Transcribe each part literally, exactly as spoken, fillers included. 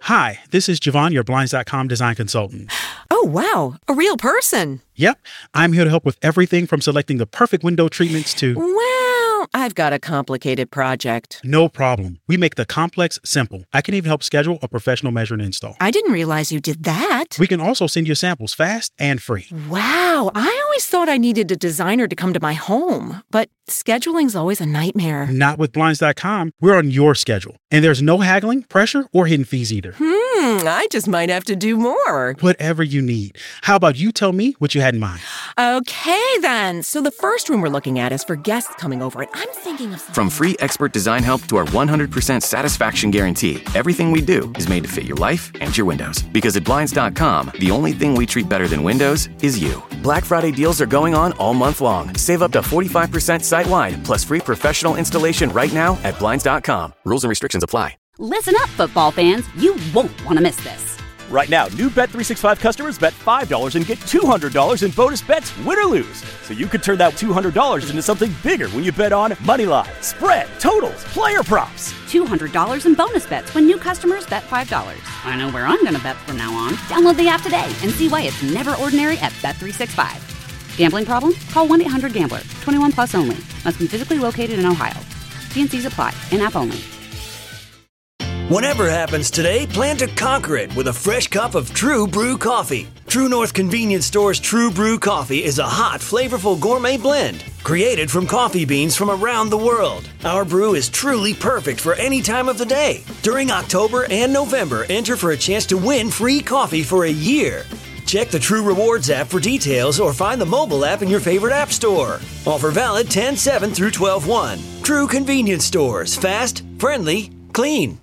Hi, this is Javon, your Blinds dot com design consultant. Oh, wow. A real person. Yep. I'm here to help with everything from selecting the perfect window treatments to... Well, I've got a complicated project. No problem. We make the complex simple. I can even help schedule a professional measure and install. I didn't realize you did that. We can also send you samples fast and free. Wow. I always thought I needed a designer to come to my home, but scheduling's always a nightmare. Not with Blinds dot com. We're on your schedule. And there's no haggling, pressure, or hidden fees either. Hmm, I just might have to do more. Whatever you need. How about you tell me what you had in mind? Okay, then. So the first room we're looking at is for guests coming over, and I'm thinking of... From free expert design help to our one hundred percent satisfaction guarantee, everything we do is made to fit your life and your windows. Because at Blinds dot com, the only thing we treat better than windows is you. Black Friday deals are going on all month long. Save up to forty-five percent site-wide, plus free professional installation right now at Blinds dot com. Rules and restrictions apply. Listen up, football fans. You won't want to miss this. Right now, new Bet three sixty-five customers bet five dollars and get two hundred dollars in bonus bets, win or lose. So you could turn that two hundred dollars into something bigger when you bet on moneyline, spread, totals, player props. two hundred dollars in bonus bets when new customers bet five dollars. I know where I'm going to bet from now on. Download the app today and see why it's never ordinary at Bet three sixty-five. Gambling problem? Call one eight hundred gambler. twenty-one plus only. Must be physically located in Ohio. T and C's apply. In-app only. Whatever happens today, plan to conquer it with a fresh cup of True Brew coffee. True North Convenience Store's True Brew coffee is a hot, flavorful gourmet blend created from coffee beans from around the world. Our brew is truly perfect for any time of the day. During October and November, enter for a chance to win free coffee for a year. Check the True Rewards app for details or find the mobile app in your favorite app store. Offer valid ten seven through twelve one. True Convenience Stores. Fast, friendly, clean.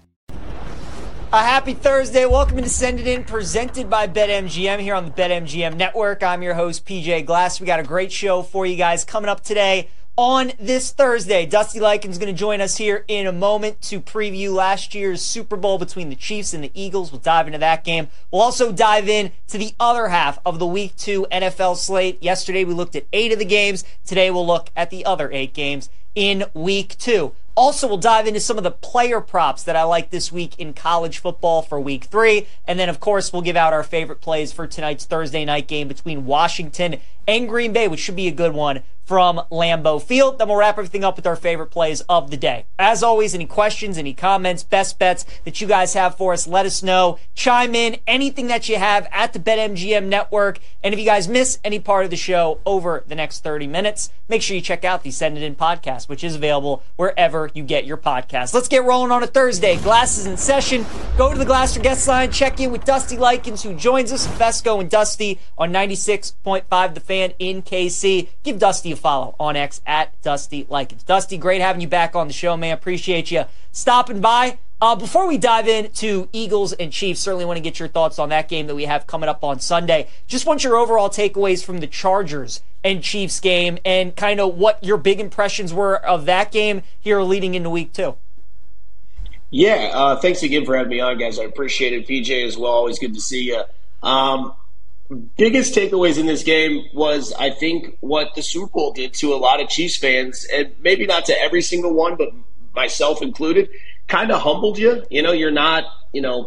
A happy Thursday. Welcome to Send It In, presented by BetMGM here on the BetMGM Network. I'm your host, P J Glass. We got a great show for you guys coming up today on this Thursday. Dusty Likens going to join us here in a moment to preview last year's Super Bowl between the Chiefs and the Eagles. We'll dive into that game. We'll also dive in to the other half of the Week two N F L slate. Yesterday we looked at eight of the games. Today we'll look at the other eight games in Week two. Also, we'll dive into some of the player props that I like this week in college football for Week three. And then, of course, we'll give out our favorite plays for tonight's Thursday night game between Washington and Green Bay, which should be a good one from Lambeau Field. Then we'll wrap everything up with our favorite plays of the day. As always, any questions, any comments, best bets that you guys have for us, let us know. Chime in, anything that you have at the BetMGM Network. And if you guys miss any part of the show over the next thirty minutes, make sure you check out the Send It In podcast, which is available wherever you get your podcasts. Let's get rolling on a Thursday. Glass is in session. Go to the Glasser guest line. Check in with Dusty Likens, who joins us, Fesco and Dusty, on ninety-six point five The Fan in K C. Give Dusty a follow on X at Dusty Likens. Dusty, great having you back on the show, man. Appreciate you stopping by. Uh, before we dive into Eagles and Chiefs, certainly want to get your thoughts on that game that we have coming up on Sunday. Just want your overall takeaways from the Chargers and Chiefs game and kind of what your big impressions were of that game here leading into Week two. Yeah, uh, thanks again for having me on, guys. I appreciate it. P J as well, always good to see you. Um, biggest takeaways in this game was, I think, what the Super Bowl did to a lot of Chiefs fans, and maybe not to every single one, but myself included, kind of humbled you. You know, you're not, you know,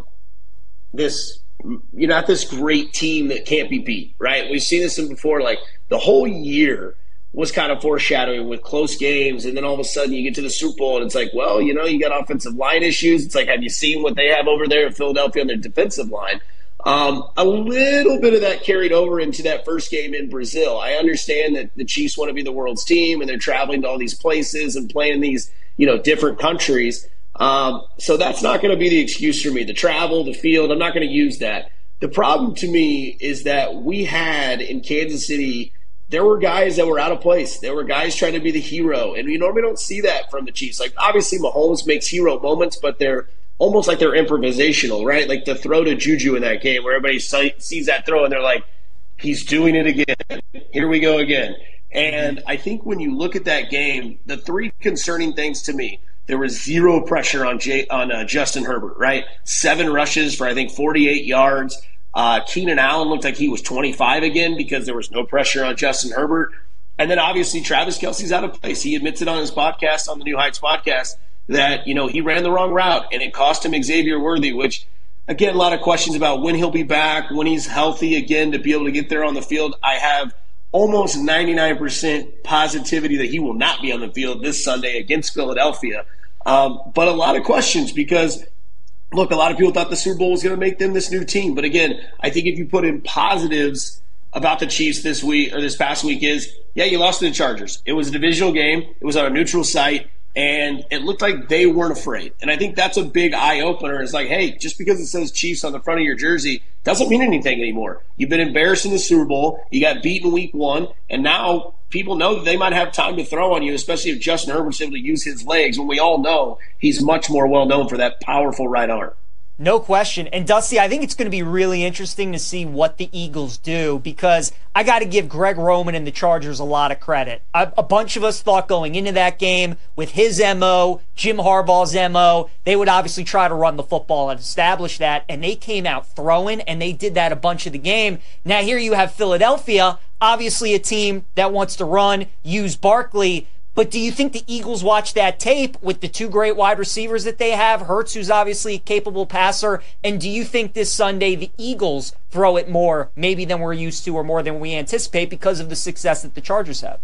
this, you're not this great team that can't be beat, right? We've seen this in before, like the whole year was kind of foreshadowing with close games, and then all of a sudden you get to the Super Bowl and it's like, well, you know, you got offensive line issues. It's like, have you seen what they have over there in Philadelphia on their defensive line? Um, a little bit of that carried over into that first game in Brazil. I understand that the Chiefs want to be the world's team and they're traveling to all these places and playing in these, you know, different countries. Um, so that's not going to be the excuse for me. The travel, the field, I'm not going to use that. The problem to me is that we had in Kansas City, there were guys that were out of place. There were guys trying to be the hero, and we normally don't see that from the Chiefs. Like, obviously Mahomes makes hero moments, but they're almost like they're improvisational, right? Like the throw to Juju in that game where everybody sees that throw and they're like, he's doing it again. Here we go again. And I think when you look at that game, the three concerning things to me, there was zero pressure on Jay, on uh, Justin Herbert, right? Seven rushes for, I think, forty-eight yards. Uh, Keenan Allen looked like he was twenty-five again because there was no pressure on Justin Herbert. And then obviously Travis Kelce's out of place. He admits it on his podcast, on the New Heights podcast, that, you know, he ran the wrong route and it cost him Xavier Worthy, which again, a lot of questions about when he'll be back, when he's healthy again to be able to get there on the field. I have almost ninety-nine percent positivity that he will not be on the field this Sunday against Philadelphia. Um, but a lot of questions because, look, a lot of people thought the Super Bowl was going to make them this new team. But again, I think if you put in positives about the Chiefs this week or this past week is, yeah, you lost to the Chargers. It was a divisional game. It was on a neutral site. And it looked like they weren't afraid. And I think that's a big eye-opener. It's like, hey, just because it says Chiefs on the front of your jersey doesn't mean anything anymore. You've been embarrassed in the Super Bowl. You got beaten week one. And now people know that they might have time to throw on you, especially if Justin Herbert's able to use his legs, when we all know he's much more well-known for that powerful right arm. No question. And Dusty, I think it's going to be really interesting to see what the Eagles do because I got to give Greg Roman and the Chargers a lot of credit. A, a bunch of us thought going into that game with his M O, Jim Harbaugh's M O, they would obviously try to run the football and establish that, and they came out throwing, and they did that a bunch of the game. Now here you have Philadelphia, obviously a team that wants to run, use Barkley. But do you think the Eagles watch that tape with the two great wide receivers that they have, Hurts, who's obviously a capable passer, and do you think this Sunday the Eagles throw it more maybe than we're used to or more than we anticipate because of the success that the Chargers have?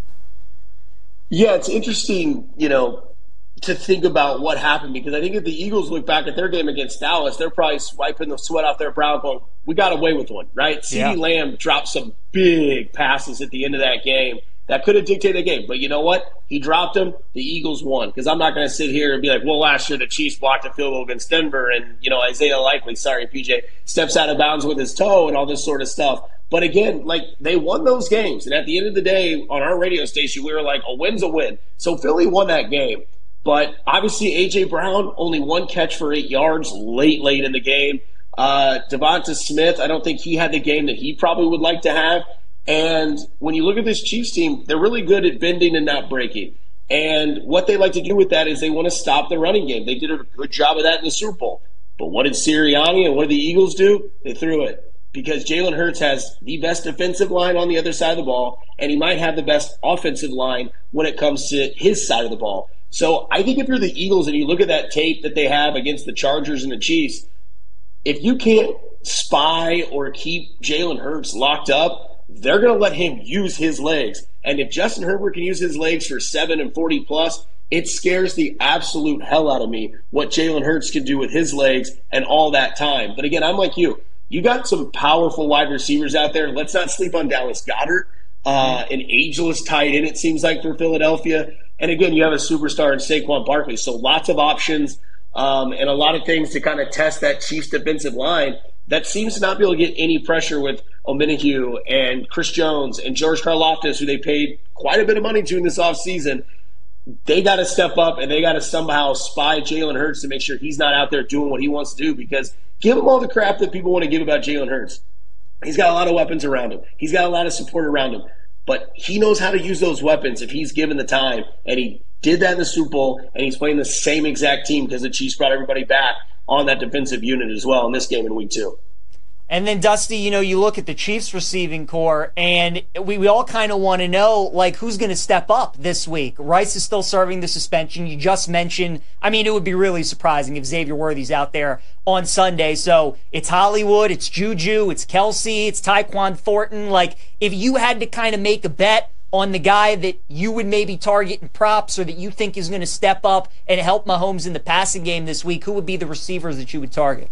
Yeah, it's interesting, you know, to think about what happened because I think if the Eagles look back at their game against Dallas, they're probably wiping the sweat off their brow going, we got away with one, right? CeeDee yeah. Lamb dropped some big passes at the end of that game that could have dictated the game. But you know what? He dropped them. The Eagles won. Because I'm not going to sit here and be like, well, last year the Chiefs blocked a field goal against Denver and, you know, Isaiah Likely, sorry, P J, steps out of bounds with his toe and all this sort of stuff. But again, like, they won those games. And at the end of the day, on our radio station, we were like, a win's a win. So Philly won that game. But obviously, A J. Brown, only one catch for eight yards late, late in the game. Uh, Devonta Smith, I don't think he had the game that he probably would like to have. And when you look at this Chiefs team, they're really good at bending and not breaking. And what they like to do with that is they want to stop the running game. They did a good job of that in the Super Bowl. But what did Sirianni and what did the Eagles do? They threw it. Because Jalen Hurts has the best defensive line on the other side of the ball, and he might have the best offensive line when it comes to his side of the ball. So I think if you're the Eagles and you look at that tape that they have against the Chargers and the Chiefs, if you can't spy or keep Jalen Hurts locked up, they're going to let him use his legs. And if Justin Herbert can use his legs for seven and forty plus, it scares the absolute hell out of me what Jalen Hurts can do with his legs and all that time. But again, I'm like you. You got some powerful wide receivers out there. Let's not sleep on Dallas Goedert, uh, an ageless tight end, it seems like, for Philadelphia. And again, you have a superstar in Saquon Barkley. So lots of options um, and a lot of things to kind of test that Chiefs defensive line that seems to not be able to get any pressure with Omenihu and Chris Jones and George Karlaftis, who they paid quite a bit of money to in this offseason. They got to step up and they got to somehow spy Jalen Hurts to make sure he's not out there doing what he wants to do, because give him all the crap that people want to give about Jalen Hurts. He's got a lot of weapons around him. He's got a lot of support around him. But he knows how to use those weapons if he's given the time. And he did that in the Super Bowl, and he's playing the same exact team because the Chiefs brought everybody back on that defensive unit as well in this game in week two. And then, Dusty, you know, you look at the Chiefs receiving core, and we, we all kind of want to know, like, who's going to step up this week. Rice is still serving the suspension. You just mentioned, I mean, it would be really surprising if Xavier Worthy's out there on Sunday. So it's Hollywood, it's Juju, it's Kelsey, it's Tyquan Thornton. Like, if you had to kind of make a bet on the guy that you would maybe target in props or that you think is going to step up and help Mahomes in the passing game this week, who would be the receivers that you would target?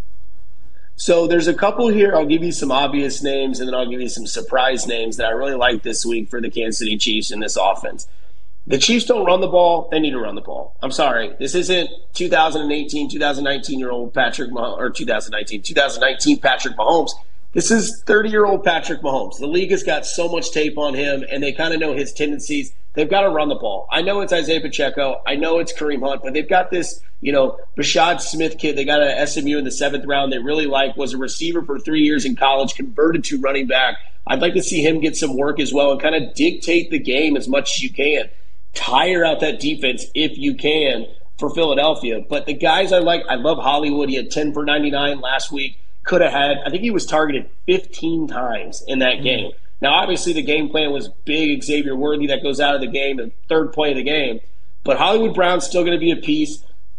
So there's a couple here. I'll give you some obvious names, and then I'll give you some surprise names that I really like this week for the Kansas City Chiefs in this offense. The Chiefs don't run the ball. They need to run the ball. I'm sorry. This isn't two thousand eighteen, two thousand nineteen-year-old Patrick Mahomes, or two thousand nineteen, two thousand nineteen Patrick Mahomes. This is thirty-year-old Patrick Mahomes. The league has got so much tape on him, and they kind of know his tendencies. They've got to run the ball. I know it's Isaiah Pacheco. I know it's Kareem Hunt, but they've got this, you know, Rashad Smith kid. They got an S M U in the seventh round they really like, was a receiver for three years in college, converted to running back. I'd like to see him get some work as well and kind of dictate the game as much as you can. Tire out that defense if you can for Philadelphia. But the guys I like, I love Hollywood. He had ten for ninety-nine last week. Could have had, I think he was targeted fifteen times in that mm-hmm. game. Now, obviously, the game plan was big Xavier Worthy that goes out of the game, the third play of the game. But Hollywood Brown's still going to be a piece.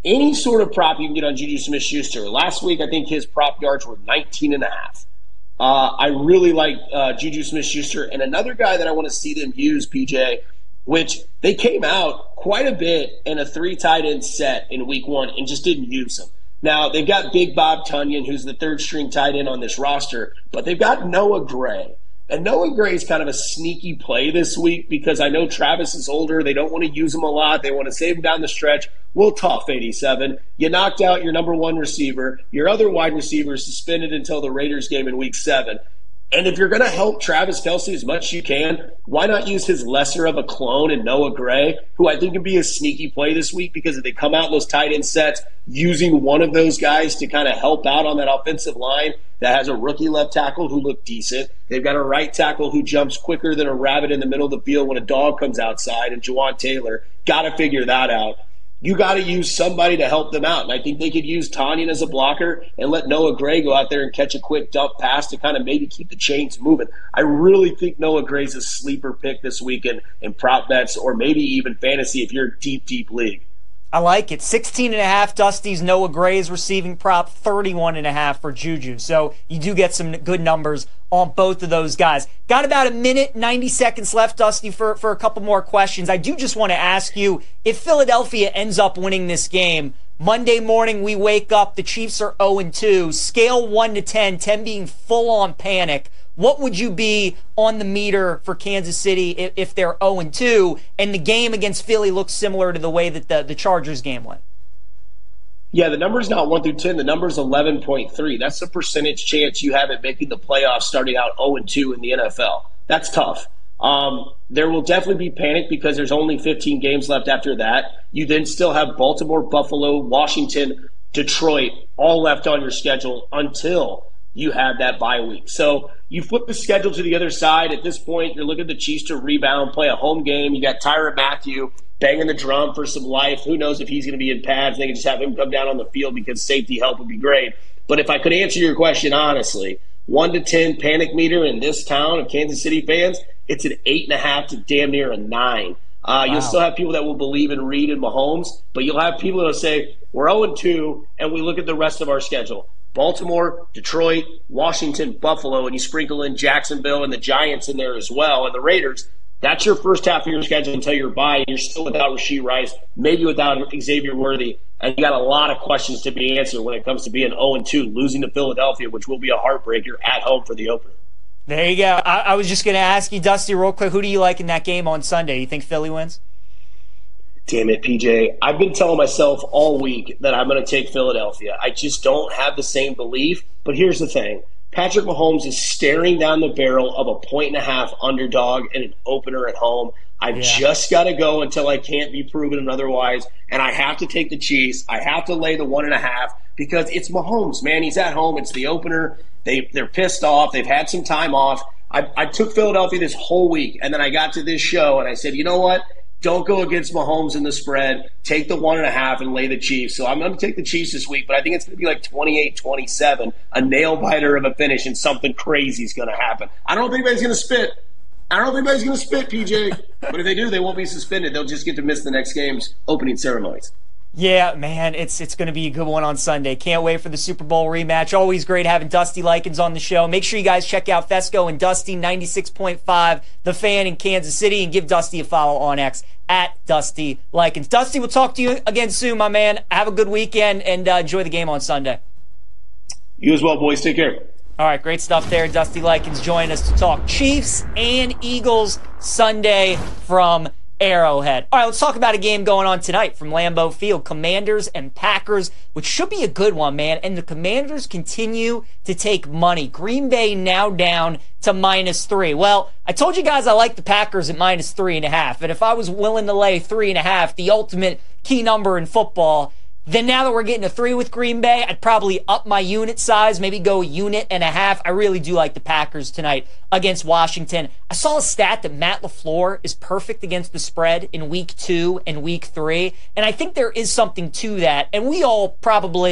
any sort of prop you can get on Juju Smith-Schuster. Last week, I think his prop yards were nineteen and a half. Uh, I really like uh, Juju Smith-Schuster. And another guy that I want to see them use, P J, which they came out quite a bit in a three tight end set in week one and just didn't use them. Now, they've got Big Bob Tonyan, who's the third string tight end on this roster, but they've got Noah Gray. And Noah Gray is kind of a sneaky play this week because I know Travis is older. They don't want to use him a lot. They want to save him down the stretch. We'll tough eighty-seven. You knocked out your number one receiver. Your other wide receiver is suspended until the Raiders game in week seven. And if you're going to help Travis Kelce as much as you can, why not use his lesser of a clone in Noah Gray, who I think can be a sneaky play this week because if they come out in those tight end sets using one of those guys to kind of help out on that offensive line that has a rookie left tackle who looked decent. They've got a right tackle who jumps quicker than a rabbit in the middle of the field when a dog comes outside, and Jawan Taylor. Got to figure that out. You got to use somebody to help them out. And I think they could use Tonyan as a blocker and let Noah Gray go out there and catch a quick dump pass to kind of maybe keep the chains moving. I really think Noah Gray's a sleeper pick this weekend in prop bets or maybe even fantasy if you're a deep, deep league. I like it. sixteen and a half Dusty's Noah Gray's receiving prop, thirty-one and a half for Juju. So you do get some good numbers on both of those guys. Got about a minute, ninety seconds left, Dusty, for, for a couple more questions. I do just want to ask you, if Philadelphia ends up winning this game, Monday morning we wake up, the Chiefs are oh and two, scale one to ten, ten being full-on panic. What would you be on the meter for Kansas City if, if they're oh and two and the game against Philly looks similar to the way that the, the Chargers game went? Yeah, the number's not one through ten. The number's eleven point three. That's the percentage chance you have at making the playoffs starting out oh and two in the N F L. That's tough. Um, there will definitely be panic because there's only fifteen games left after that. You then still have Baltimore, Buffalo, Washington, Detroit all left on your schedule until you have that bye week. So you flip the schedule to the other side. At this point, you're looking at the Chiefs to rebound, play a home game. You got Tyrann Mathieu banging the drum for some life. Who knows if he's going to be in pads. They can just have him come down on the field because safety help would be great. But if I could answer your question honestly, one to ten panic meter in this town of Kansas City fans, it's an eight and a half to damn near a nine. Uh, wow. You'll still have people that will believe in Reed and Mahomes, but you'll have people that will say, we're oh and two, and we look at the rest of our schedule. Baltimore, Detroit, Washington, Buffalo, and you sprinkle in Jacksonville and the Giants in there as well, and the Raiders. That's your first half of your schedule until you're bye. You're still without Rashee Rice, maybe without Xavier Worthy, and you got a lot of questions to be answered when it comes to being oh and two, losing to Philadelphia, which will be a heartbreaker at home for the opener. There you go. I, I was just going to ask you, Dusty, real quick, who do you like in that game on Sunday? You think Philly wins? Damn it, P J. I've been telling myself all week that I'm going to take Philadelphia. I just don't have the same belief. But here's the thing. Patrick Mahomes is staring down the barrel of a point and a half underdog in an opener at home. I've yeah. just got to go until I can't be proven otherwise. And I have to take the Chiefs. I have to lay the one and a half because it's Mahomes, man. He's at home. It's the opener. They, they're pissed off. They've had some time off. I, I took Philadelphia this whole week, and then I got to this show, and I said, you know what? Don't go against Mahomes in the spread. Take the one and a half and lay the Chiefs. So I'm going to take the Chiefs this week, but I think it's going to be like twenty-eight twenty-seven, a nail-biter of a finish, and something crazy is going to happen. I don't know if anybody's going to spit. I don't know if anybody's going to spit, P J. But if they do, they won't be suspended. They'll just get to miss the next game's opening ceremonies. Yeah, man, it's it's going to be a good one on Sunday. Can't wait for the Super Bowl rematch. Always great having Dusty Likens on the show. Make sure you guys check out Fesco and Dusty, ninety-six point five, The Fan in Kansas City, and give Dusty a follow on X, at Dusty Likens. Dusty, we'll talk to you again soon, my man. Have a good weekend, and uh, enjoy the game on Sunday. You as well, boys. Take care. All right, great stuff there. Dusty Likens join us to talk Chiefs and Eagles Sunday from Arrowhead. All right, let's talk about a game going on tonight from Lambeau Field. Commanders and Packers, which should be a good one, man. And the Commanders continue to take money. Green Bay now down to minus three. Well, I told you guys I like the Packers at minus three and a half. And if I was willing to lay three and a half, the ultimate key number in football, then now that we're getting a three with Green Bay, I'd probably up my unit size, maybe go a unit and a half. I really do like the Packers tonight against Washington. I saw a stat that Matt LaFleur is perfect against the spread in week two and week three, and I think there is something to that. And we all probably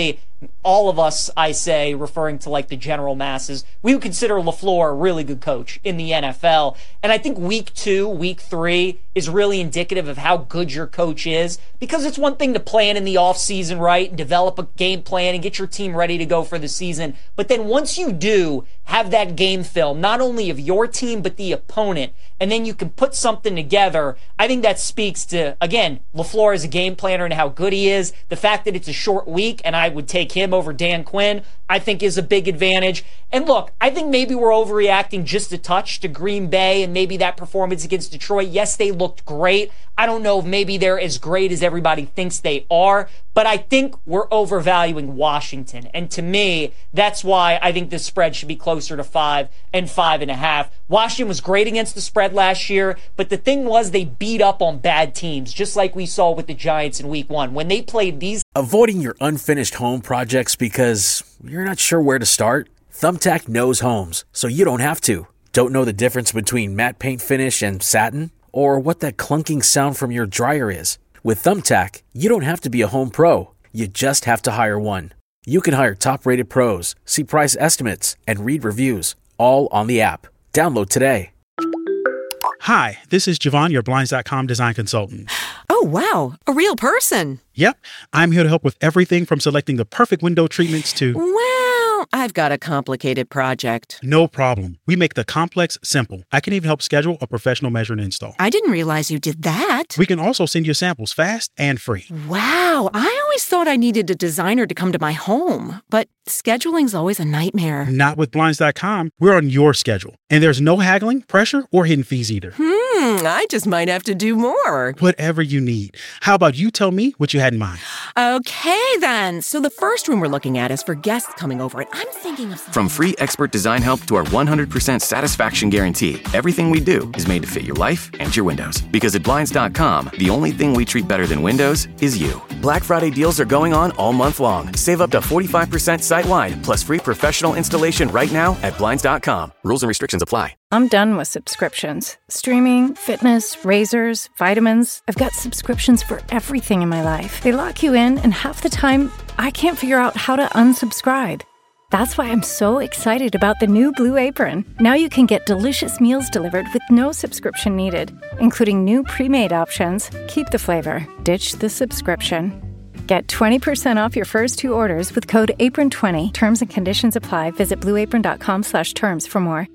all of us, I say, referring to like the general masses, we would consider LaFleur a really good coach in the N F L. And I think week two, week three is really indicative of how good your coach is, because it's one thing to plan in the offseason, right, and develop a game plan and get your team ready to go for the season. But then once you do have that game film, not only of your team, but the opponent, and then you can put something together, I think that speaks to, again, LaFleur as a game planner and how good he is. The fact that it's a short week, and I would take him over Dan Quinn, I think is a big advantage. And look, I think maybe we're overreacting just a touch to Green Bay and maybe that performance against Detroit. Yes, they looked great. I don't know if maybe they're as great as everybody thinks they are, but I think we're overvaluing Washington. And to me, that's why I think this spread should be closer to five and five and a half. Washington was great against the spread last year, but the thing was they beat up on bad teams, just like we saw with the Giants in week one. When they played these... Avoiding your unfinished home projects because you're not sure where to start? Thumbtack knows homes, so you don't have to. Don't know the difference between matte paint finish and satin? Or what that clunking sound from your dryer is? With Thumbtack, you don't have to be a home pro. You just have to hire one. You can hire top-rated pros, see price estimates, and read reviews, all on the app. Download today. Hi, this is Javon, your Blinds dot com design consultant. Oh, wow. A real person. Yep. I'm here to help with everything from selecting the perfect window treatments to... Well, I've got a complicated project. No problem. We make the complex simple. I can even help schedule a professional measure and install. I didn't realize you did that. We can also send you samples fast and free. Wow. I always thought I needed a designer to come to my home, but scheduling's always a nightmare. Not with Blinds dot com. We're on your schedule. And there's no haggling, pressure, or hidden fees either. Hmm, I just might have to do more. Whatever you need. How about you tell me what you had in mind? Okay, then. So the first room we're looking at is for guests coming over, and I'm thinking of something. From free expert design help to our one hundred percent satisfaction guarantee, everything we do is made to fit your life and your windows. Because at Blinds dot com, the only thing we treat better than windows is you. Black Friday deals are going on all month long. Save up to forty-five percent site-wide, plus free professional installation right now at Blinds dot com. Rules and restrictions apply. I'm done with subscriptions. Streaming, fitness, razors, vitamins. I've got subscriptions for everything in my life. They lock you in, and half the time, I can't figure out how to unsubscribe. That's why I'm so excited about the new Blue Apron. Now you can get delicious meals delivered with no subscription needed, including new pre-made options. Keep the flavor, ditch the subscription. Get twenty percent off your first two orders with code apron twenty. Terms and conditions apply. Visit blue apron dot com slash terms for more.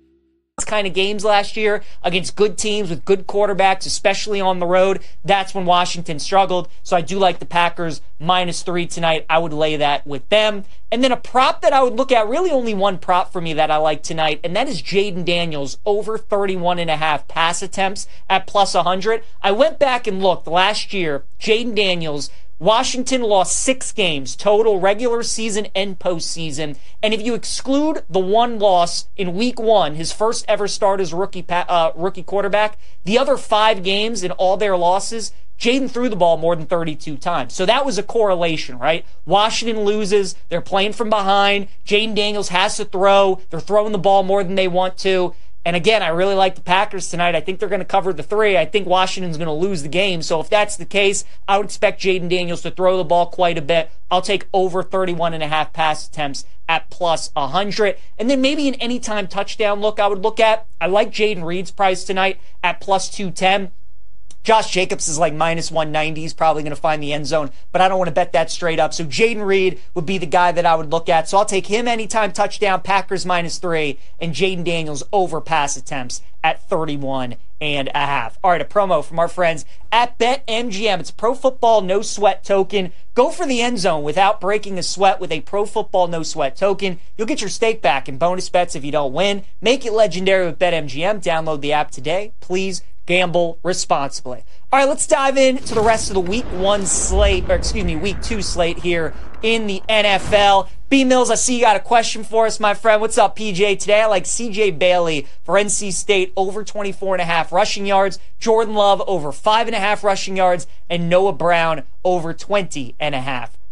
Kind of games last year against good teams with good quarterbacks, especially on the road. That's when Washington struggled. So I do like the Packers minus three tonight. I would lay that with them. And then a prop that I would look at, really only one prop for me that I like tonight, and that is Jayden Daniels over thirty-one and a half pass attempts at plus one hundred. I went back and looked last year. Jayden Daniels, Washington lost six games total, regular season and postseason. And if you exclude the one loss in week one, his first ever start as rookie uh, rookie quarterback, the other five games in all their losses, Jayden threw the ball more than thirty-two times. So that was a correlation, right? Washington loses. They're playing from behind. Jayden Daniels has to throw. They're throwing the ball more than they want to. And again, I really like the Packers tonight. I think they're going to cover the three. I think Washington's going to lose the game. So if that's the case, I would expect Jayden Daniels to throw the ball quite a bit. I'll take over thirty-one and a half pass attempts at plus one hundred. And then maybe an anytime touchdown look I would look at. I like Jayden Reed's price tonight at plus two ten. Josh Jacobs is like minus one ninety. He's probably going to find the end zone, but I don't want to bet that straight up. So Jayden Reed would be the guy that I would look at. So I'll take him anytime touchdown, Packers minus three, and Jayden Daniels over pass attempts at thirty-one and a half. All right, a promo from our friends at BetMGM. It's a Pro Football No Sweat token. Go for the end zone without breaking a sweat with a Pro Football No Sweat token. You'll get your stake back in bonus bets if you don't win. Make it legendary with BetMGM. Download the app today. Please gamble responsibly. All right, let's dive into the rest of the week one slate, or excuse me, week two slate here in the N F L. B. Mills, I see you got a question for us, my friend. What's up, P J? Today I like C J Bailey for N C State over twenty-four and a half rushing yards, Jordan Love over five and a half rushing yards, and Noah Brown over twenty and a half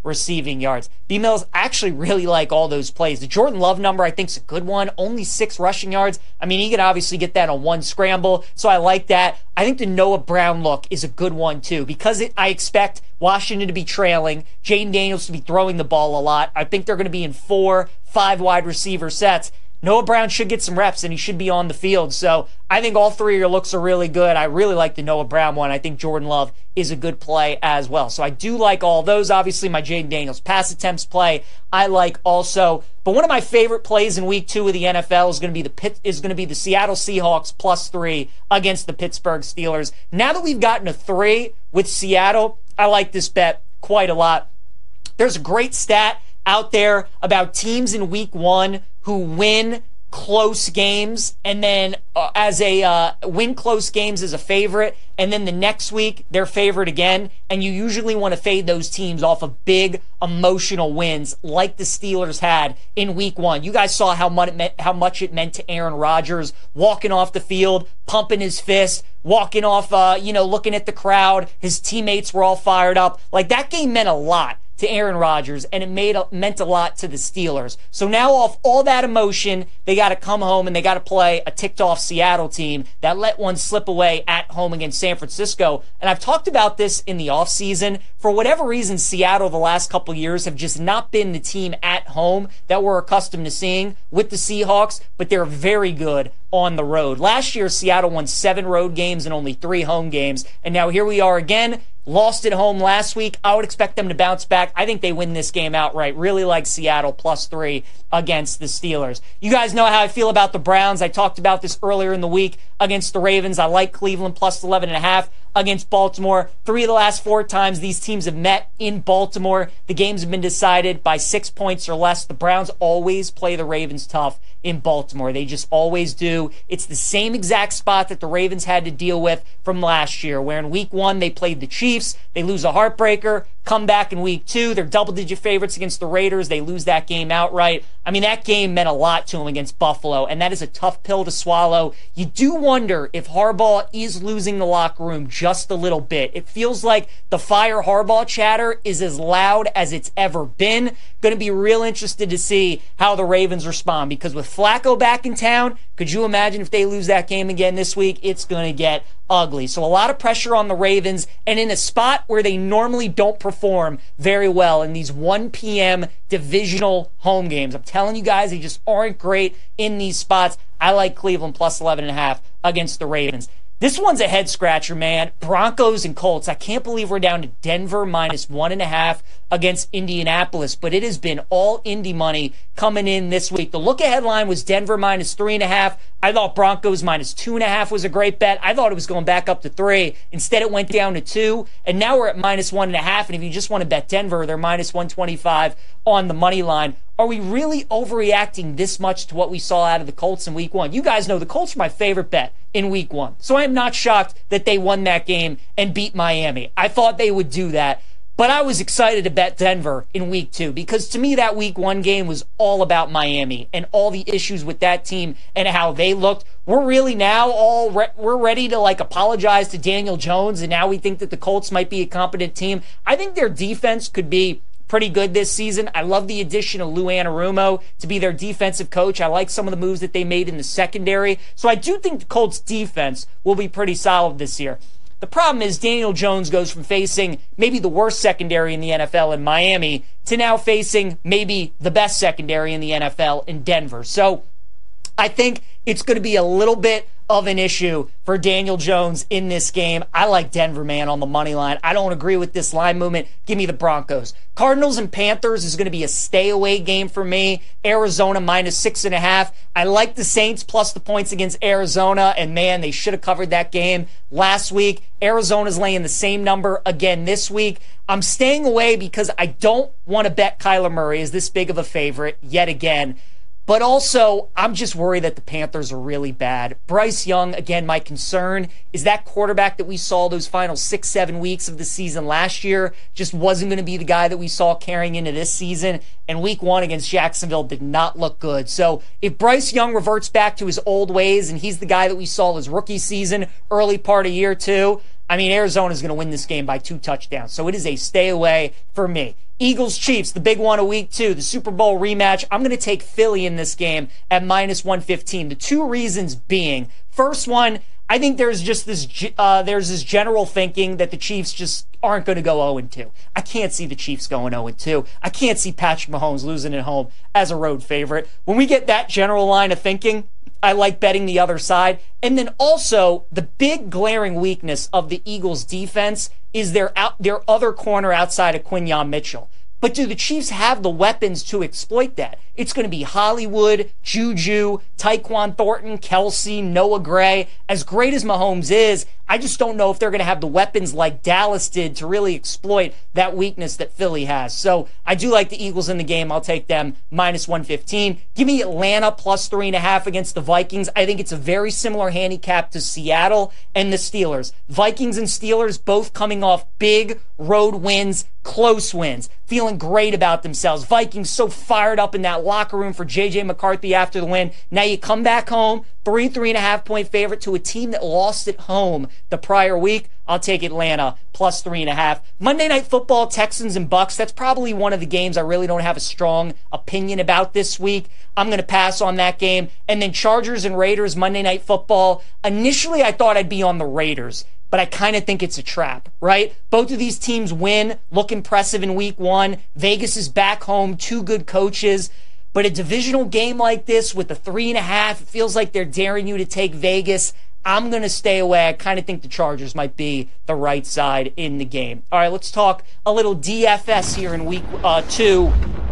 receiving yards. B-Mills, I actually really like all those plays. The Jordan Love number, I think, is a good one. Only six rushing yards. I mean, he can obviously get that on one scramble, so I like that. I think the Noah Brown look is a good one, too, because it, I expect Washington to be trailing, Jaden Daniels to be throwing the ball a lot. I think they're going to be in four, five wide receiver sets. Noah Brown should get some reps, and he should be on the field. So I think all three of your looks are really good. I really like the Noah Brown one. I think Jordan Love is a good play as well. So I do like all those. Obviously, my Jaden Daniels pass attempts play, I like also. But one of my favorite plays in week two of the N F L is going to be the Pitt, is going to be the Seattle Seahawks plus three against the Pittsburgh Steelers. Now that we've gotten a three with Seattle, I like this bet quite a lot. There's a great stat out there about teams in week one who win close games and then uh, as a uh, win close games as a favorite, and then the next week they're favored again, and you usually want to fade those teams off of big emotional wins like the Steelers had in week one. You guys saw how much it meant, how much it meant to Aaron Rodgers walking off the field, pumping his fist, walking off, uh, you know, looking at the crowd. His teammates were all fired up. Like, that game meant a lot to Aaron Rodgers, and it made a, meant a lot to the Steelers. So now off all that emotion, they got to come home and they got to play a ticked-off Seattle team that let one slip away at home against San Francisco. And I've talked about this in the offseason. For whatever reason, Seattle the last couple years have just not been the team at home that we're accustomed to seeing with the Seahawks, but they're very good on the road. Last year, Seattle won seven road games and only three home games. And now here we are again. Lost at home last week. I would expect them to bounce back. I think they win this game outright. Really like Seattle plus three against the Steelers. You guys know how I feel about the Browns. I talked about this earlier in the week against the Ravens. I like Cleveland plus eleven and a half against Baltimore. Three of the last four times these teams have met in Baltimore, the games have been decided by six points or less. The Browns always play the Ravens tough in Baltimore. They just always do. It's the same exact spot that the Ravens had to deal with from last year, where in week one they played the Chiefs. They lose a heartbreaker. Come back in week two. They're double-digit favorites against the Raiders. They lose that game outright. I mean, that game meant a lot to them against Buffalo, and that is a tough pill to swallow. You do wonder if Harbaugh is losing the locker room just a little bit. It feels like the fire Harbaugh chatter is as loud as it's ever been. Going to be real interested to see how the Ravens respond, because with Flacco back in town, could you imagine if they lose that game again this week? It's going to get ugly. So a lot of pressure on the Ravens, and in a spot where they normally don't perform very well in these one p.m. divisional home games. I'm telling you guys, they just aren't great in these spots. I like Cleveland plus eleven and a half against the Ravens. This one's a head scratcher, man. Broncos and Colts. I can't believe we're down to Denver minus one and a half against Indianapolis, but it has been all Indy money coming in this week. The look-ahead line was Denver minus three and a half. I thought Broncos minus two and a half was a great bet. I thought it was going back up to three. Instead, it went down to two, and now we're at minus one and a half. And if you just want to bet Denver, they're minus one twenty-five on the money line. Are we really overreacting this much to what we saw out of the Colts in week one? You guys know the Colts are my favorite bet in week one. So I am not shocked that they won that game and beat Miami. I thought they would do that. But I was excited to bet Denver in week two, because to me that week one game was all about Miami and all the issues with that team and how they looked. We're really now all re- we're ready to like apologize to Daniel Jones, and now we think that the Colts might be a competent team. I think their defense could be pretty good this season. I love the addition of Lou Anarumo to be their defensive coach. I like some of the moves that they made in the secondary. So I do think the Colts defense will be pretty solid this year. The problem is Daniel Jones goes from facing maybe the worst secondary in the N F L in Miami to now facing maybe the best secondary in the N F L in Denver. So I think it's going to be a little bit of an issue for Daniel Jones in this game. I like Denver, man, on the money line. I don't agree with this line movement. Give me the Broncos. Cardinals and Panthers is going to be a stay-away game for me. Arizona minus six and a half. I like the Saints plus the points against Arizona, and man, they should have covered that game last week. Arizona's laying the same number again this week. I'm staying away because I don't want to bet Kyler Murray as this big of a favorite yet again. But also, I'm just worried that the Panthers are really bad. Bryce Young, again, my concern is that quarterback that we saw those final six, seven weeks of the season last year just wasn't going to be the guy that we saw carrying into this season. And week one against Jacksonville did not look good. So if Bryce Young reverts back to his old ways and he's the guy that we saw his rookie season, early part of year two, I mean, Arizona's going to win this game by two touchdowns. So it is a stay away for me. Eagles Chiefs, the big one of week two, the Super Bowl rematch. I'm going to take Philly in this game at minus one fifteen. The two reasons being, first one, I think there's just this uh, there's this general thinking that the Chiefs just aren't going to go oh and two. I can't see the Chiefs going oh and two. I can't see Patrick Mahomes losing at home as a road favorite. When we get that general line of thinking, I like betting the other side. And then also, the big glaring weakness of the Eagles defense is their out, their other corner outside of Quinyon Mitchell. But do the Chiefs have the weapons to exploit that? It's going to be Hollywood, Juju, Tyquan Thornton, Kelsey, Noah Gray. As great as Mahomes is, I just don't know if they're going to have the weapons like Dallas did to really exploit that weakness that Philly has. So I do like the Eagles in the game. I'll take them minus one fifteen. Give me Atlanta plus three and a half against the Vikings. I think it's a very similar handicap to Seattle and the Steelers. Vikings and Steelers both coming off big road wins, close wins, feeling great about themselves. Vikings so fired up in that locker room for J J McCarthy after the win. Now you come back home, three, three and a half point favorite to a team that lost at home the prior week. I'll take Atlanta plus three and a half. Monday Night Football, Texans and Bucks. That's probably one of the games I really don't have a strong opinion about this week. I'm going to pass on that game. And then Chargers and Raiders, Monday Night Football. Initially, I thought I'd be on the Raiders, but I kind of think it's a trap, right? Both of these teams win, look impressive in week one. Vegas is back home, two good coaches. But a divisional game like this with a three and a half, it feels like they're daring you to take Vegas. I'm going to stay away. I kind of think the Chargers might be the right side in the game. All right, let's talk a little D F S here in week uh, two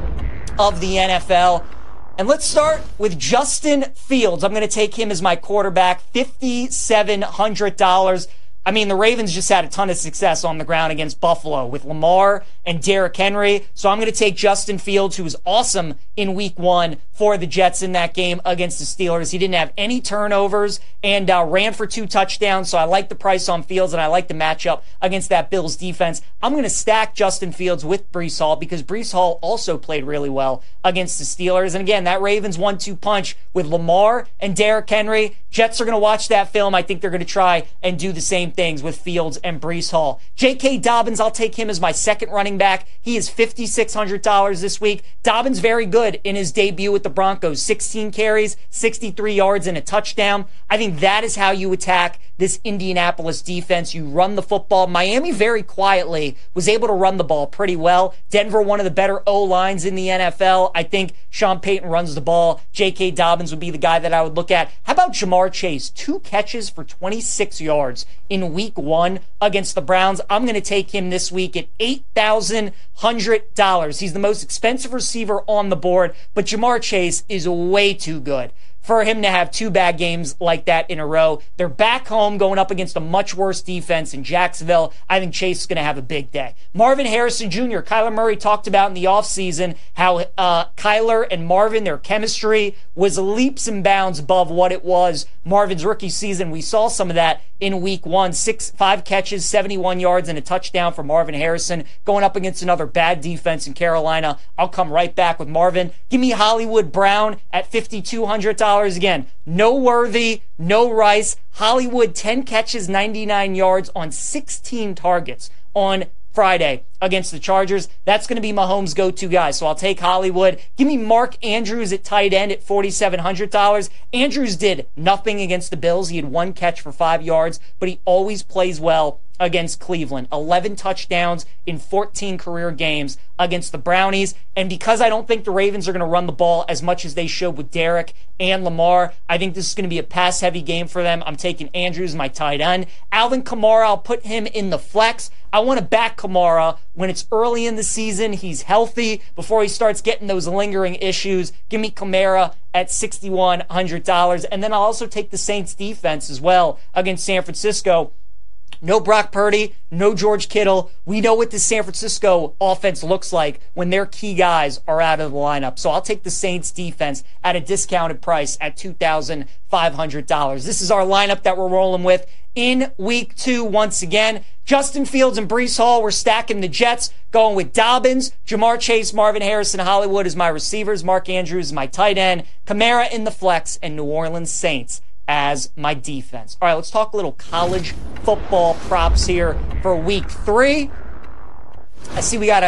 of the N F L. And let's start with Justin Fields. I'm going to take him as my quarterback, five thousand seven hundred dollars. I mean, the Ravens just had a ton of success on the ground against Buffalo with Lamar and Derrick Henry. So I'm going to take Justin Fields, who was awesome in week one for the Jets in that game against the Steelers. He didn't have any turnovers and uh, ran for two touchdowns. So I like the price on Fields, and I like the matchup against that Bills defense. I'm going to stack Justin Fields with Breece Hall because Breece Hall also played really well against the Steelers. And again, that Ravens one two punch with Lamar and Derrick Henry. Jets are going to watch that film. I think they're going to try and do the same things with Fields and Breece Hall. J K. Dobbins, I'll take him as my second running back. He is five thousand six hundred dollars this week. Dobbins very good in his debut with the Broncos. sixteen carries, sixty-three yards, and a touchdown. I think that is how you attack this Indianapolis defense. You run the football. Miami very quietly was able to run the ball pretty well. Denver, one of the better O-lines in the N F L. I think Sean Payton runs the ball. J K. Dobbins would be the guy that I would look at. How about Jamar Chase? Two catches for twenty-six yards in week one against the Browns. I'm going to take him this week at eight thousand one hundred dollars. He's the most expensive receiver on the board, but Jamar Chase is way too good for him to have two bad games like that in a row. They're back home going up against a much worse defense in Jacksonville. I think Chase is going to have a big day. Marvin Harrison Junior Kyler Murray talked about in the offseason how uh, Kyler and Marvin, their chemistry was leaps and bounds above what it was Marvin's rookie season. We saw some of that in week one. Six, five catches, seventy-one yards, and a touchdown for Marvin Harrison going up against another bad defense in Carolina. I'll come right back with Marvin. Give me Hollywood Brown at five thousand two hundred dollars. Again, no Worthy, no Rice. Hollywood, ten catches, ninety-nine yards on sixteen targets on Friday against the Chargers. That's going to be Mahomes' go-to guy, so I'll take Hollywood. Give me Mark Andrews at tight end at four thousand seven hundred dollars. Andrews did nothing against the Bills. He had one catch for five yards, but he always plays well against Cleveland. eleven touchdowns in fourteen career games against the Brownies. And because I don't think the Ravens are going to run the ball as much as they showed with Derrick and Lamar, I think this is going to be a pass-heavy game for them. I'm taking Andrews, my tight end. Alvin Kamara, I'll put him in the flex. I want to back Kamara when it's early in the season. He's healthy before he starts getting those lingering issues. Give me Kamara at six thousand one hundred dollars. And then I'll also take the Saints defense as well against San Francisco. No Brock Purdy, no George Kittle. We know what the San Francisco offense looks like when their key guys are out of the lineup. So I'll take the Saints defense at a discounted price at two thousand five hundred dollars. This is our lineup that we're rolling with in week two once again. Justin Fields and Breece Hall, we're stacking the Jets, going with Dobbins, Jamar Chase, Marvin Harrison, Hollywood as my receivers, Mark Andrews as my tight end, Kamara in the flex, and New Orleans Saints as my defense. All right, let's talk a little college football props here for week three. I see we got a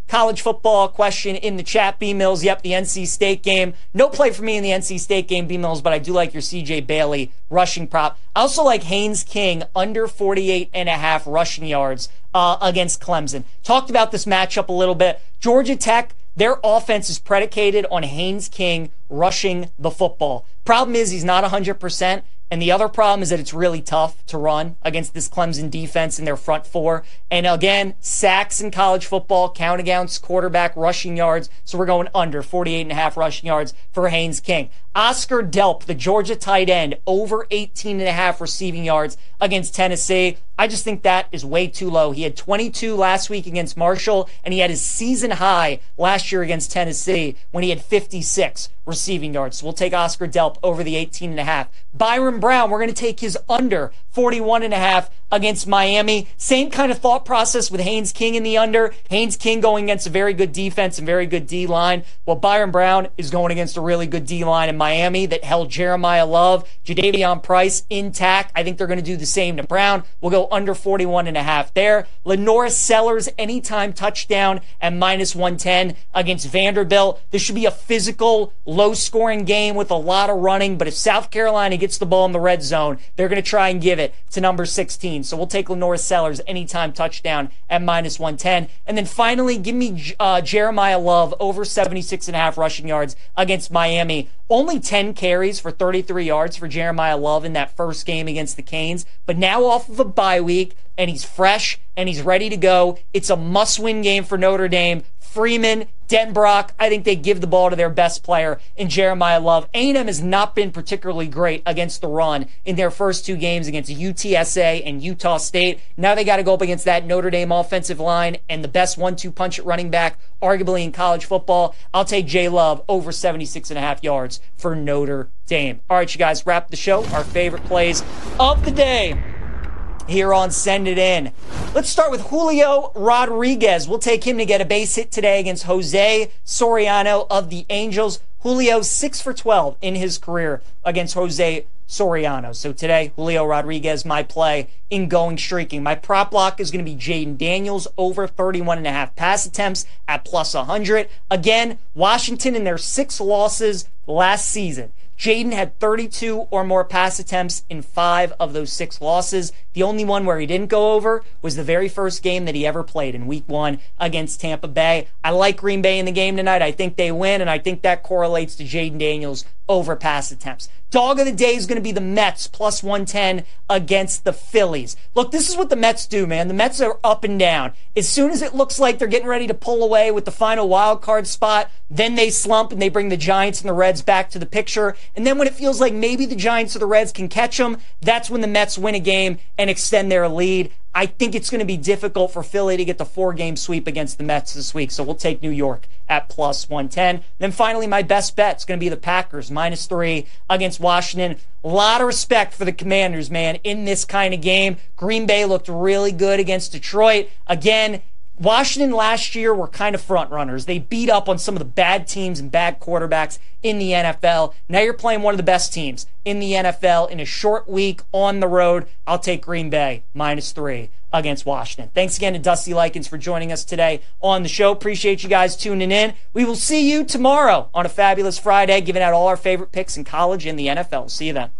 college football question in the chat, B-Mills. Yep, the N C State game. No play for me in the N C State game, B-Mills, but I do like your C J Bailey rushing prop. I also like Haynes King under forty-eight and a half rushing yards uh, against Clemson. Talked about this matchup a little bit. Georgia Tech, their offense is predicated on Haynes King rushing the football. Problem is he's not one hundred percent. And the other problem is that it's really tough to run against this Clemson defense in their front four. And again, sacks in college football, count against quarterback rushing yards. So we're going under forty-eight and a half rushing yards for Haynes King. Oscar Delp, the Georgia tight end, over eighteen and a half receiving yards against Tennessee. I just think that is way too low. He had twenty-two last week against Marshall, and he had his season high last year against Tennessee when he had fifty-six receiving yards. So we'll take Oscar Delp over the eighteen and a half. Byron Brown, we're going to take his under forty-one and a half against Miami. Same kind of thought process with Haynes King in the under. Haynes King going against a very good defense and very good D-line. Well, Byron Brown is going against a really good D-line in Miami that held Jeremiah Love, Jadavion Price intact. I think they're going to do the same to Brown. We'll go under forty-one and a half there. Lenora Sellers, anytime touchdown at minus one ten against Vanderbilt. This should be a physical, low-scoring game with a lot of running, but if South Carolina gets the ball in the red zone, they're going to try and give it to number sixteen. So we'll take Lenora Sellers anytime touchdown at minus one ten. And then finally, give me uh, Jeremiah Love over seventy-six and a half rushing yards against Miami. Only ten carries for thirty-three yards for Jeremiah Love in that first game against the Canes, but now off of a bye week, and he's fresh, and he's ready to go. It's a must-win game for Notre Dame. Freeman, Denbrock, I think they give the ball to their best player in Jeremiah Love. A and M has not been particularly great against the run in their first two games against U T S A and Utah State. Now they got to go up against that Notre Dame offensive line and the best one two punch at running back, arguably in college football. I'll take J Love over seventy-six and a half yards for Notre Dame. All right, you guys, wrap the show. Our favorite plays of the day here on Send It In. Let's start with Julio Rodriguez. We'll take him to get a base hit today against Jose Soriano of the Angels. Julio six for twelve in his career against Jose Soriano. So today, Julio Rodriguez, my play in going streaking. My prop block is going to be Jaden Daniels over thirty-one and a half pass attempts at plus one hundred. Again, Washington in their six losses last season. Jaden had thirty-two or more pass attempts in five of those six losses. The only one where he didn't go over was the very first game that he ever played in week one against Tampa Bay. I like Green Bay in the game tonight. I think they win, and I think that correlates to Jaden Daniels over pass attempts. Dog of the day is going to be the Mets, plus one ten against the Phillies. Look, this is what the Mets do, man. The Mets are up and down. As soon as it looks like they're getting ready to pull away with the final wild card spot, then they slump and they bring the Giants and the Reds back to the picture. And then when it feels like maybe the Giants or the Reds can catch them, that's when the Mets win a game and extend their lead. I think it's going to be difficult for Philly to get the four-game sweep against the Mets this week, so we'll take New York at plus one ten. Then finally, my best bet is going to be the Packers, minus three against Washington. A lot of respect for the Commanders, man, in this kind of game. Green Bay looked really good against Detroit. Again, Washington last year were kind of front runners. They beat up on some of the bad teams and bad quarterbacks in the N F L. Now you're playing one of the best teams in the N F L in a short week on the road. I'll take Green Bay minus three against Washington. Thanks again to Dusty Likens for joining us today on the show. Appreciate you guys tuning in. We will see you tomorrow on a fabulous Friday, giving out all our favorite picks in college and the N F L. See you then.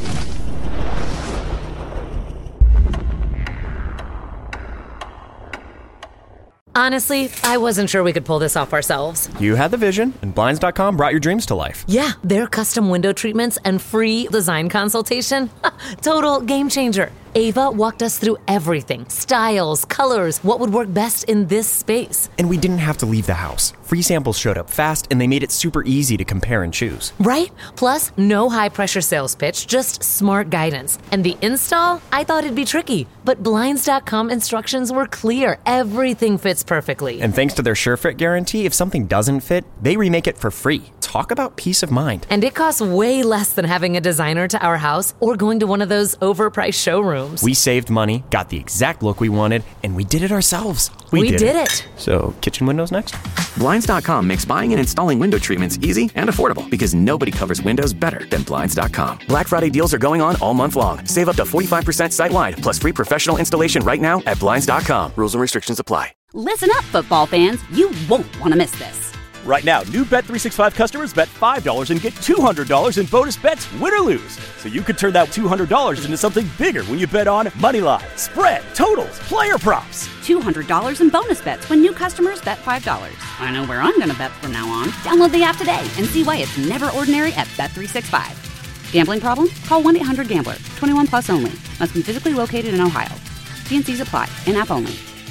Honestly, I wasn't sure we could pull this off ourselves. You had the vision, and Blinds dot com brought your dreams to life. Yeah, their custom window treatments and free design consultation. Total game changer. Ava walked us through everything. Styles, colors, what would work best in this space. And we didn't have to leave the house. Free samples showed up fast, and they made it super easy to compare and choose. Right? Plus, no high-pressure sales pitch, just smart guidance. And the install? I thought it'd be tricky, but Blinds dot com instructions were clear. Everything fits perfectly. And thanks to their SureFit guarantee, if something doesn't fit, they remake it for free. Talk about peace of mind. And it costs way less than having a designer to our house or going to one of those overpriced showrooms. We saved money, got the exact look we wanted, and we did it ourselves. We, we did, did it. it. So, kitchen windows next? Blinds dot com makes buying and installing window treatments easy and affordable because nobody covers windows better than Blinds dot com. Black Friday deals are going on all month long. Save up to forty-five percent site-wide, plus free professional installation right now at Blinds dot com. Rules and restrictions apply. Listen up, football fans. You won't want to miss this. Right now, new Bet three sixty-five customers bet five dollars and get two hundred dollars in bonus bets, win or lose. So you could turn that two hundred dollars into something bigger when you bet on moneyline, spread, totals, player props. two hundred dollars in bonus bets when new customers bet five dollars. I know where I'm going to bet from now on. Download the app today and see why it's never ordinary at Bet three sixty-five. Gambling problem? Call one eight hundred gambler. twenty-one plus only. Must be physically located in Ohio. T and C's apply. In-app only.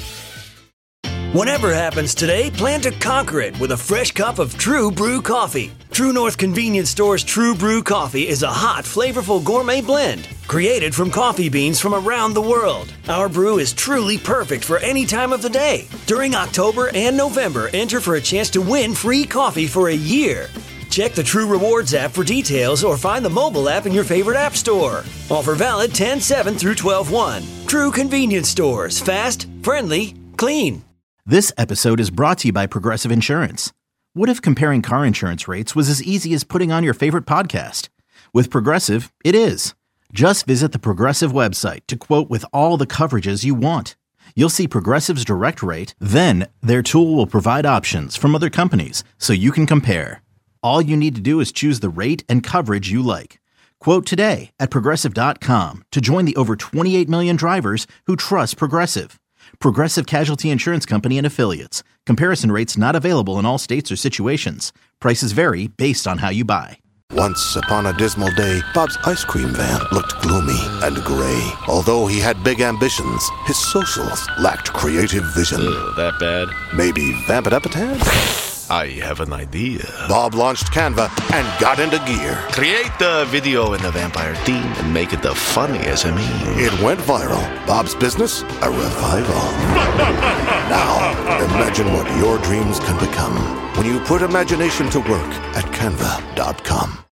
Whatever happens today, plan to conquer it with a fresh cup of True Brew coffee. True North Convenience Store's True Brew coffee is a hot, flavorful gourmet blend created from coffee beans from around the world. Our brew is truly perfect for any time of the day. During October and November, enter for a chance to win free coffee for a year. Check the True Rewards app for details or find the mobile app in your favorite app store. Offer valid ten seven through twelve one. True Convenience Stores. Fast, friendly, clean. This episode is brought to you by Progressive Insurance. What if comparing car insurance rates was as easy as putting on your favorite podcast? With Progressive, it is. Just visit the Progressive website to quote with all the coverages you want. You'll see Progressive's direct rate, then their tool will provide options from other companies so you can compare. All you need to do is choose the rate and coverage you like. Quote today at Progressive dot com to join the over twenty-eight million drivers who trust Progressive. Progressive Casualty Insurance Company and Affiliates. Comparison rates not available in all states or situations. Prices vary based on how you buy. Once upon a dismal day, Bob's ice cream van looked gloomy and gray. Although he had big ambitions, his socials lacked creative vision. Ugh, that bad? Maybe vamp it up a tad? I have an idea. Bob launched Canva and got into gear. Create the video in the vampire theme and make it the funniest meme. It went viral. Bob's business, a revival. Now, imagine what your dreams can become when you put imagination to work at Canva dot com.